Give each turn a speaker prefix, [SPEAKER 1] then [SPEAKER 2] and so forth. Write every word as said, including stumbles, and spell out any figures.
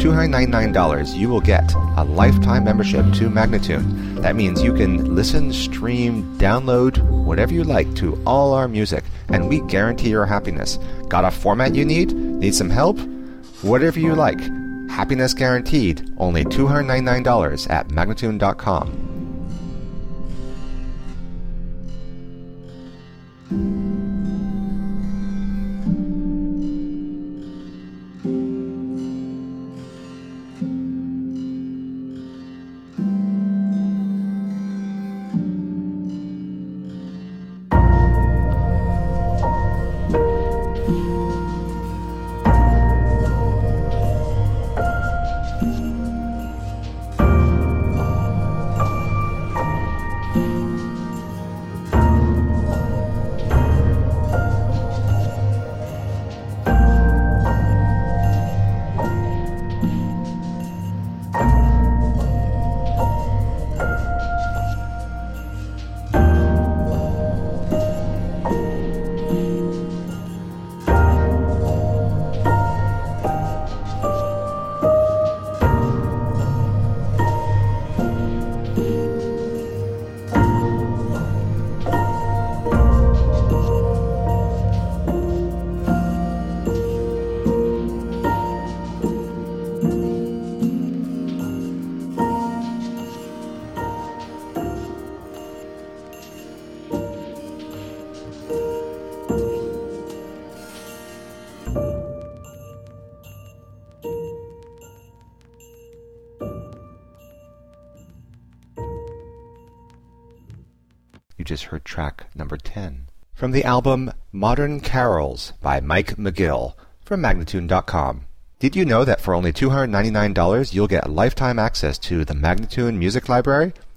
[SPEAKER 1] two hundred ninety-nine dollars, you will get a lifetime membership to Magnatune. That means you can listen, stream, download, whatever you like to all our music, and we guarantee your happiness. Got a format you need? Need some help? Whatever you like. Happiness guaranteed. Only two hundred ninety-nine dollars at Magnatune dot com. You just heard track number ten from the album Modern Carols by Mike McGill from Magnatune dot com. Did you know that for only two hundred ninety-nine dollars you'll get lifetime access to the Magnatune Music Library?